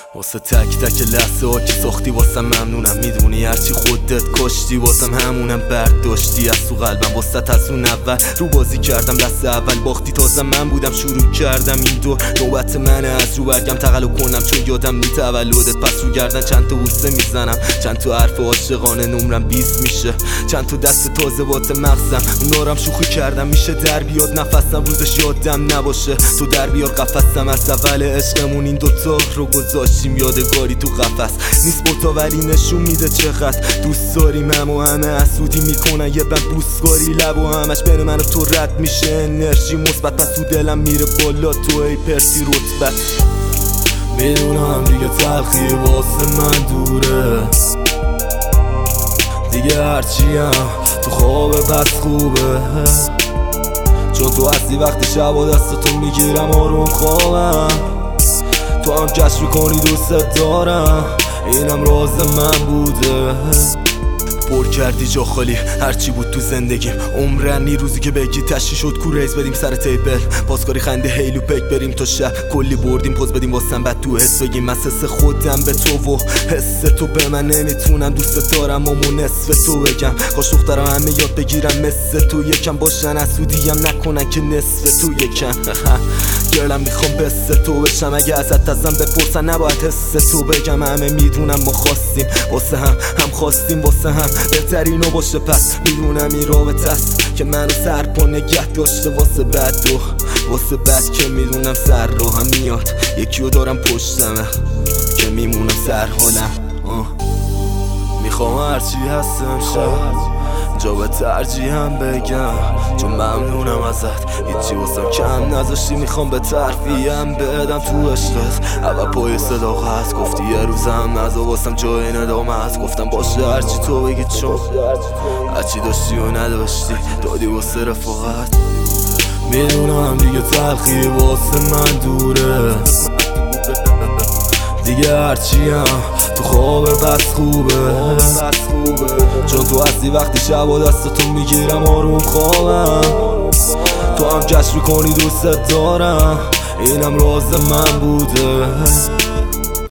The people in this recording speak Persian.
واسه تک تک لحظه ها که ساختی واسم ممنونم. میدونی هرچی خودت کشتی واسم همونم برداشتی از تو قلبم. واسه از اون اول رو بازی کردم، دست اول باختی تازه من بودم شروع کردم. این دو نوبت منه از رو برگم تقلب کنم، چون یادم نی تولدت. پس رو گردن چند تا بوسه میزنم، چند تا حرف عاشقانه، نمرم 20 میشه. چند تا دست تازه وات مغزم، اونارم شوخی کردم. میشه در بیاد نفسم روزش یادم نباشه. تو در بیار قفسم از اول عشقمون این دوتا رو گذاشتیم یادگاری تو قفس. نیست بوتا ولی نشون میده چقدر دوست داریم. همه حسودی میکنن یه بند بوسگاری لب و همش بین من و تو رد میشه. انرژی مثبت پس تو دلم میره بالا، تو ای پرسی رتبت. میدونم دیگه تلخی واسه من دوره، دیگه هرچیم تو خواب پس خوبه. چون تو هستی وقتی شب و دستتو میگیرم آروم خوابم. تو هم کشف کنی دوست دارم، اینم راز من بوده. پر کردی جا خالی هرچی بود تو زندگیم. عمرنی روزی که بگی تشی شد کوریز بدیم سر تیبل، پاسکاری خنده هیلو پک بریم تا شب کلی بردیم پوز بدیم واسم بعد تو حس بگیم. من حس خودم به تو و حس تو به من نمیتونم. دوست دارم اما نصف تو بگم. کاش دخترم همه یاد بگیرم مثل تو یکم باشن، حسودیم نکنن که نصف تو یکم. گرلم میخوام بس تو بشم، اگه ازت ازم بپرسن نباید حس تو بگم. همه میدونم ما خواستیم واسه هم خواستیم واسه هم بهترینو باشه. پس میدونم این رابطه است که منو سر پا نگه داشته واسه بد و واسه بد که میدونم سر رو هم میاد. یکیو دارم پشتمه که میمونم سر حالم. میخوام هرچی هستم شد جا به ترجیحم بگم، چون ممنونم ازت هیچی واسم کم نذاشتی. میخوام به ترفیم بدم تو عشقت اول پای صداقت. گفتی یه روزم نذار واسم جای ندامت. گفتم باشه هرچی تو بگی، چون هرچی داشتی و نداشتی دادی واسه رفاقت. میدونم دیگه تلخی واسه من دوره، دیگه هرچیم تو خواب بس خوبه. چون تو هستی وقتی شب و دستتو میگیرم آروم خوابم. تو هم کشف کنی دوست دارم، اینم راز من بوده.